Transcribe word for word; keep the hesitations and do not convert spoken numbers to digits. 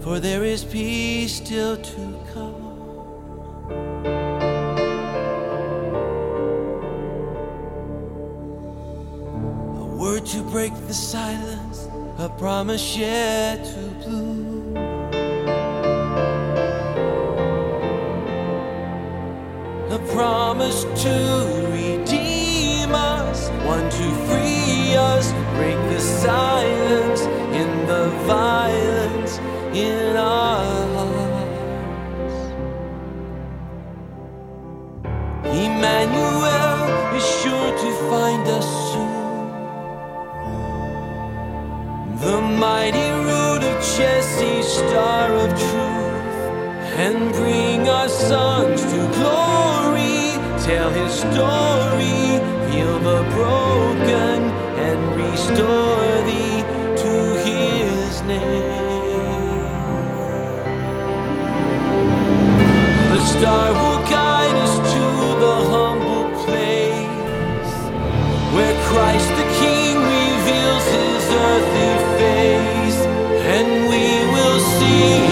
for there is peace still to come. A word to break the silence, a promise yet to bloom. A promise to redeem us, one to free us, break the silence in the violence in our hearts. Emmanuel is sure to find us soon. The mighty root of Jesse, star of truth, and bring our sons to glory. Tell his story, heal the broken, and restore thee to his name. The star will guide us to the humble place, where Christ the King reveals his earthly face, and we will see